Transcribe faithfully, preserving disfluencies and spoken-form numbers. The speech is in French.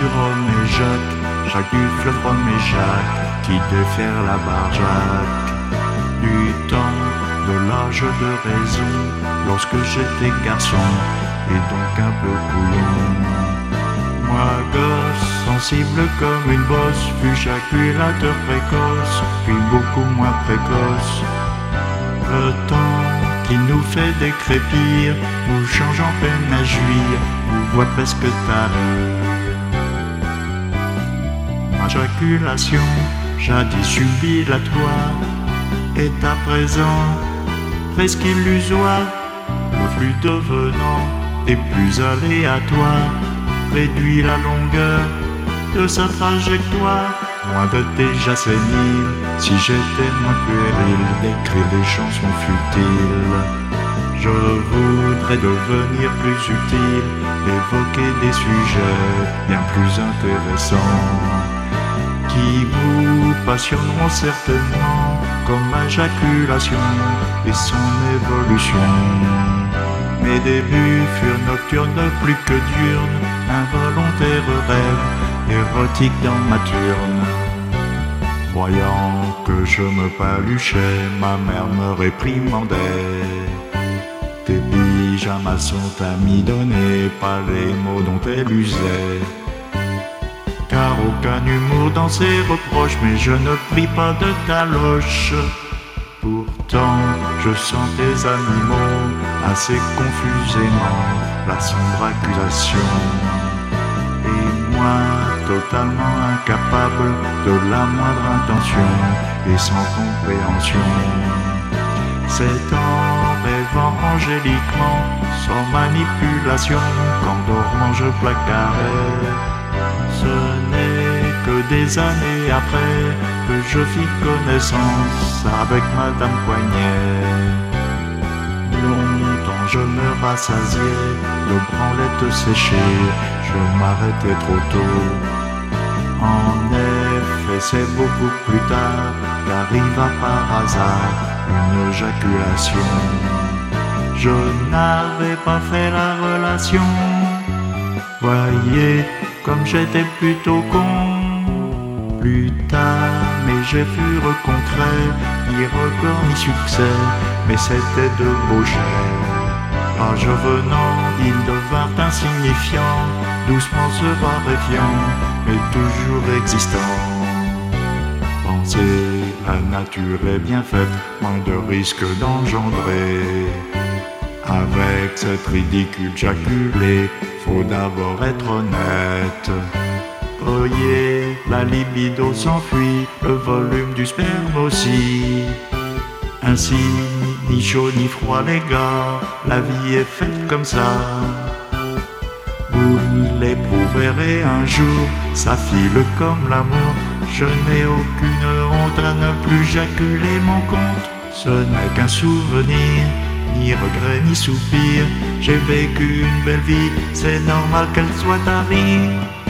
sur Rome et Jacques, Jacques du fleuve Rome et Jacques, qui défaire la barjac. Du temps de l'âge de raison, lorsque j'étais garçon, et donc un peu couillon. Moi gosse, sensible comme une bosse, fus jaculateur précoce, puis beaucoup moins précoce. Le temps qui nous fait décrépir, nous change en peine à jouir, nous voit presque tarir. Ma jaculation, jadis jubilatoire, est à présent presque illusoire. Le flux devenant est plus aléatoire, réduit la longueur de sa trajectoire. Loin de déjà sénile, si j'étais moins puéril, d'écrire des chansons futiles. Je voudrais devenir plus utile, évoquer des sujets bien plus intéressants, qui vous passionneront certainement, comme ma jaculation et son évolution. Mes débuts furent nocturnes plus que diurnes, involontaire rêve érotique dans ma turne. Croyant que je me paluchais, ma mère me réprimandait. Tes pyjamas sont amidonnés, pas les mots dont elle usait. Car aucun humour dans ses reproches, mais je ne prie pas de taloche. Pourtant, je sens tes animaux assez confusément la sombre accusation. Et moi, totalement incapable de la moindre intention et sans compréhension. C'est en rêvant angéliquement, sans manipulation, qu'en dormant je placarais. Ce n'est que des années après que je fis connaissance avec Madame Poignet. Longtemps je me rassasiais de branlettes séchées, je m'arrêtais trop tôt. En effet, c'est beaucoup plus tard qu'arriva par hasard une éjaculation. Je n'avais pas fait la relation, voyez comme j'étais plutôt con. Plus tard, mes jets furent concrets, ni record ni succès, mais c'était de beaux jets. Âge venant, ils devinrent insignifiants, doucement se raréfiant, mais toujours existants. Pensez, la nature est bien faite, moins de risques d'engendrer. Avec cette ridicule jaculée, faut d'abord être honnête. Oyez, la libido s'enfuit, le volume du sperme aussi. Ainsi, ni chaud ni froid les gars, la vie est faite comme ça. Vous l'éprouverez un jour, ça file comme l'amour. Je n'ai aucune honte à ne plus jaculer mon compte. Ce n'est qu'un souvenir, ni regret ni soupir. J'ai vécu une belle vie, c'est normal qu'elle soit tarie.